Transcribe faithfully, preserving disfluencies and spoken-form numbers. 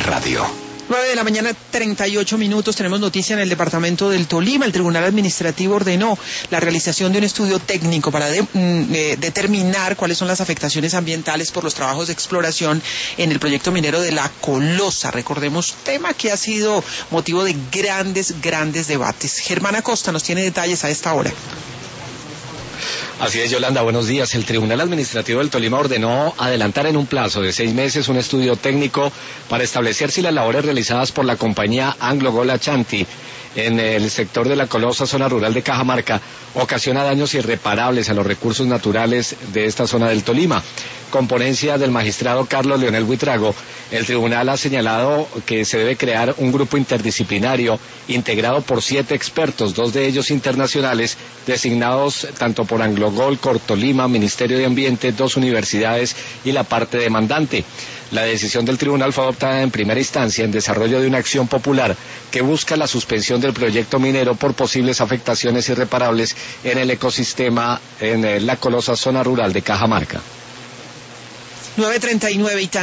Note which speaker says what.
Speaker 1: Radio.
Speaker 2: nueve de la mañana, treinta y ocho minutos, tenemos noticia en el departamento del Tolima. El Tribunal Administrativo ordenó la realización de un estudio técnico para de, eh, determinar cuáles son las afectaciones ambientales por los trabajos de exploración en el proyecto minero de La Colosa. Recordemos, tema que ha sido motivo de grandes, grandes debates. Germán Acosta nos tiene detalles a esta hora.
Speaker 3: Así es, Yolanda, buenos días. El Tribunal Administrativo del Tolima ordenó adelantar en un plazo de seis meses un estudio técnico para establecer si las labores realizadas por la compañía Anglo Gold Ashanti en el sector de La Colosa, zona rural de Cajamarca, ocasiona daños irreparables a los recursos naturales de esta zona del Tolima. Con ponencia del magistrado Carlos Leonel Buitrago, el tribunal ha señalado que se debe crear un grupo interdisciplinario integrado por siete expertos, dos de ellos internacionales, designados tanto por Anglo Gold, Cortolima, Ministerio de Ambiente, dos universidades y la parte demandante. La decisión del tribunal fue adoptada en primera instancia en desarrollo de una acción popular que busca la suspensión del proyecto minero por posibles afectaciones irreparables en el ecosistema en La Colosa, zona rural de Cajamarca.
Speaker 2: nueve treinta y nueve y